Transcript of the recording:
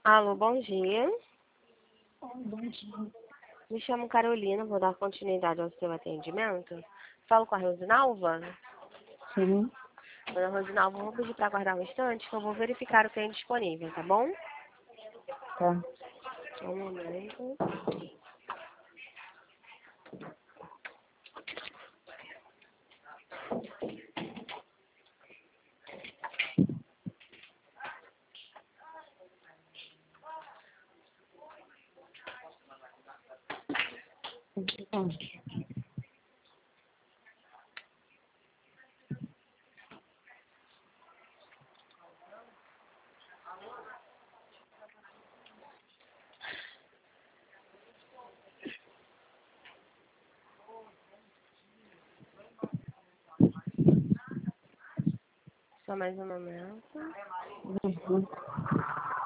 Alô, bom dia. Bom dia. Me chamo Carolina, vou dar continuidade ao seu atendimento. Falo com a Rosinalva? Sim, Dona Rosinalva, vou pedir para aguardar um instante que eu vou verificar o que tem disponível, tá bom? tá. Um momento. Só mais um momento. Uhum.